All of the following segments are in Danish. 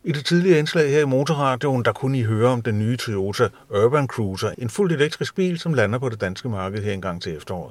I det tidligere indslag her i Motorradioen, der kunne I høre om den nye Toyota Urban Cruiser, en fuldt elektrisk bil, som lander på det danske marked her engang til efteråret.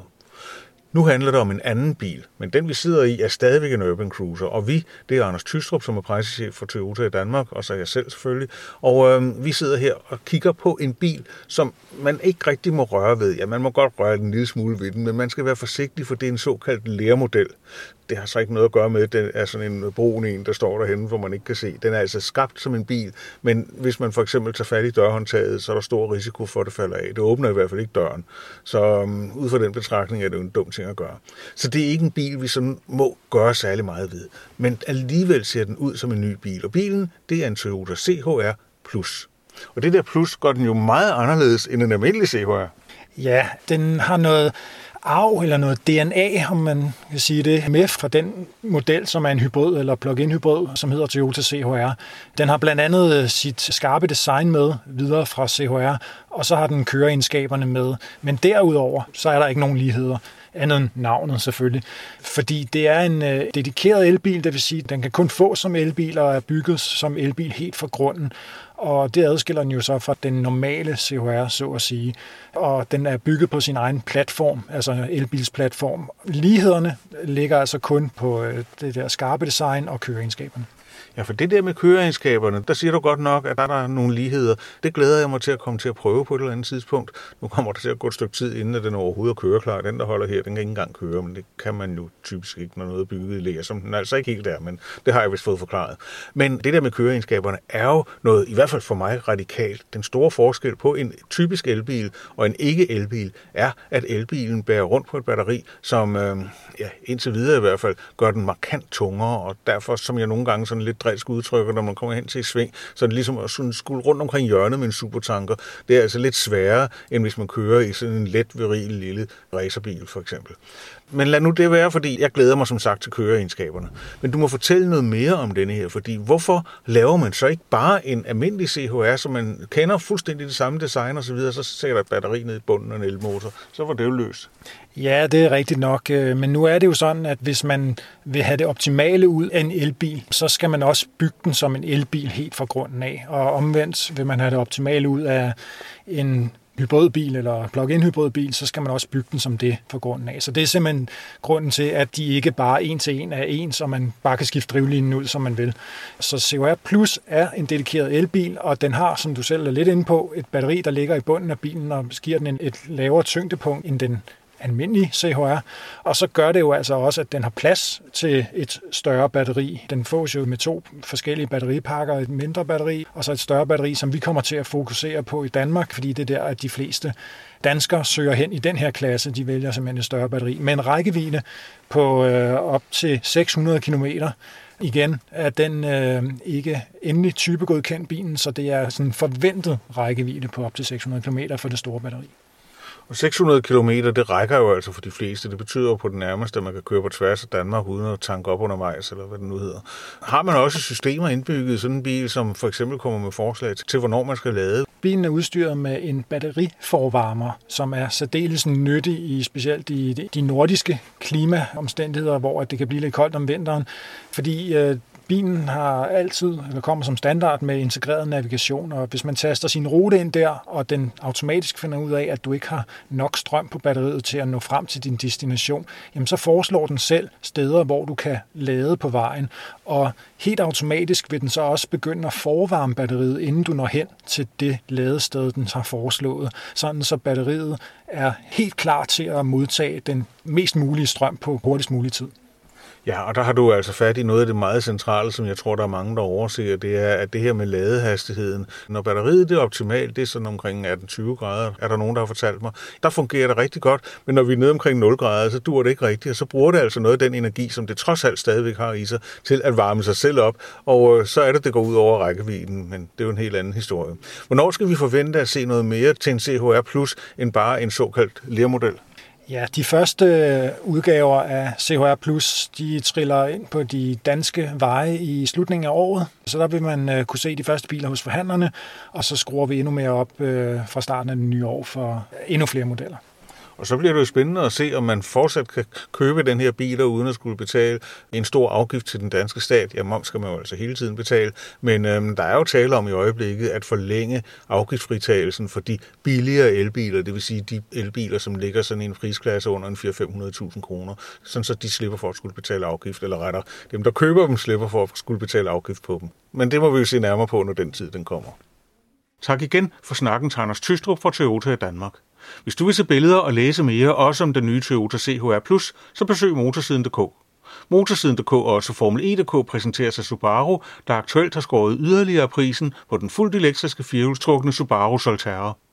Nu handler det om en anden bil, men den vi sidder i er stadigvæk en Urban Cruiser, og det er Anders Tystrup, som er pressechef for Toyota i Danmark, og så jeg selv selvfølgelig, og vi sidder her og kigger på en bil, som man ikke rigtig må røre ved. Ja, man må godt røre en lille smule ved den, men man skal være forsigtig, for det er en såkaldt lærmodel. Det har så ikke noget at gøre med, at den er sådan en brun en, der står derhenne, hvor man ikke kan se. Den er altså skabt som en bil, men hvis man for eksempel tager fat i dørhåndtaget, så er der stor risiko for, at det falder af. Det åbner i hvert fald ikke døren. Så ud fra den betragtning er det jo en dum ting at gøre. Så det er ikke en bil, vi sådan må gøre særlig meget ved. Men alligevel ser den ud som en ny bil. Og bilen, det er en Toyota CHR Plus. Og det der Plus gør den jo meget anderledes end en almindelig CHR. Ja, den har noget arv eller noget DNA, om man kan sige det, med fra den model, som er en hybrid eller plug-in hybrid, som hedder Toyota CHR. Den har blandt andet sit skarpe design med videre fra CHR, og så har den køreegenskaberne med. Men derudover, så er der ikke nogen ligheder, andet end navnet selvfølgelig. Fordi det er en dedikeret elbil, det vil sige, at den kan kun få som elbil og er bygget som elbil helt fra grunden. Og det adskiller den jo så fra den normale CHR, så at sige. Og den er bygget på sin egen platform, altså elbilsplatform. Lighederne ligger altså kun på det der skarpe design og køreegenskaberne. Ja, for det der med køreegenskaberne, der siger du godt nok, at der er nogle ligheder. Det glæder jeg mig til at komme til at prøve på et eller andet tidspunkt. Nu kommer der til at gå et stykke tid, inden at den overhovedet er køreklar. Den, der holder her, den kan ikke engang køre, men det kan man jo typisk ikke, når noget er bygget i ler, som den altså ikke helt der, men det har jeg vist fået forklaret. Men det der med køreegenskaberne er jo noget, i hvert fald for mig, radikalt. Den store forskel på en typisk elbil og en ikke-elbil er, at elbilen bærer rundt på et batteri, som indtil videre i hvert fald gør den markant tungere, og derfor, som jeg nogle gange sådan lidt drilsk udtrykker, når man kommer hen til et sving, så er det ligesom at skulle rundt omkring hjørnet med en supertanker. Det er altså lidt sværere, end hvis man kører i sådan en let, viril lille racerbil for eksempel. Men lad nu det være, fordi jeg glæder mig som sagt til køreegenskaberne. Men du må fortælle noget mere om denne her, fordi hvorfor laver man så ikke bare en almindelig CHR, som man kender fuldstændig det samme design og så videre, så sætter et batteri ned i bunden af en elmotor, så var det jo løst. Ja, det er rigtigt nok, men nu er det jo sådan, at hvis man vil have det optimale ud af en elbil, så skal man også bygge den som en elbil helt fra grunden af, og omvendt vil man have det optimale ud af en hybridbil eller plug-in hybridbil, så skal man også bygge den som det fra grunden af. Så det er simpelthen grunden til, at de ikke bare en til en er ens, og man bare kan skifte drivlinjen ud, som man vil. Så CHR Plus er en dedikeret elbil, og den har, som du selv er lidt inde på, et batteri, der ligger i bunden af bilen og giver den et lavere tyngdepunkt end den almindelig CHR, og så gør det jo altså også, at den har plads til et større batteri. Den fås jo med 2 forskellige batteripakker, et mindre batteri, og så et større batteri, som vi kommer til at fokusere på i Danmark, fordi det er der, at de fleste danskere søger hen i den her klasse. De vælger simpelthen et større batteri med en rækkevidde på op til 600 kilometer. Igen er den ikke endelig typegodkendt bilen, så det er sådan en forventet rækkevidde på op til 600 kilometer for det store batteri. Og 600 kilometer, det rækker jo altså for de fleste. Det betyder jo på den nærmeste, at man kan køre på tværs af Danmark uden at tanke op undervejs, eller hvad det nu hedder. Har man også systemer indbygget i sådan en bil, som for eksempel kommer med forslag til, hvornår man skal lade? Bilen er udstyret med en batteriforvarmer, som er særdeles nyttig i specielt i de nordiske klimaomstændigheder, hvor det kan blive lidt koldt om vinteren, fordi bilen har altid, eller kommer som standard med integreret navigation, og hvis man taster sin rute ind der, og den automatisk finder ud af, at du ikke har nok strøm på batteriet til at nå frem til din destination, jamen så foreslår den selv steder, hvor du kan lade på vejen, og helt automatisk vil den så også begynde at forvarme batteriet, inden du når hen til det ladested, den har foreslået, sådan så batteriet er helt klar til at modtage den mest mulige strøm på hurtigst mulig tid. Ja, og der har du altså fat i noget af det meget centrale, som jeg tror, der er mange, der overser, det er, at det her med ladehastigheden. Når batteriet det er optimalt, det er sådan omkring 18-20 grader, er der nogen, der har fortalt mig. Der fungerer det rigtig godt, men når vi er nede omkring 0 grader, så dur det ikke rigtigt, og så bruger det altså noget af den energi, som det trods alt stadigvæk har i sig, til at varme sig selv op, og så er det går ud over rækkevidden, men det er jo en helt anden historie. Hvornår skal vi forvente at se noget mere til en CHR Plus, end bare en såkaldt lermodel? Ja, de første udgaver af CHR Plus, de triller ind på de danske veje i slutningen af året. Så der vil man kunne se de første biler hos forhandlerne, og så skruer vi endnu mere op fra starten af det nye år for endnu flere modeller. Og så bliver det jo spændende at se, om man fortsat kan købe den her bil uden at skulle betale en stor afgift til den danske stat. Ja, moms skal man jo altså hele tiden betale, men der er jo tale om i øjeblikket at forlænge afgiftsfritagelsen for de billigere elbiler, det vil sige de elbiler, som ligger sådan i en prisklasse under en 400-500.000 kroner, sådan så de slipper for at skulle betale afgift, eller rettere, dem der køber dem slipper for at skulle betale afgift på dem. Men det må vi jo se nærmere på, når den tid den kommer. Tak igen for snakken til Anders Tystrup fra Toyota i Danmark. Hvis du vil se billeder og læse mere, også om den nye Toyota CHR+, så besøg motorsiden.dk. Motorsiden.dk og også Formel E.dk præsenteres af Subaru, der aktuelt har skåret yderligere prisen på den fuldt elektriske firehjulstrukne Subaru Solterra.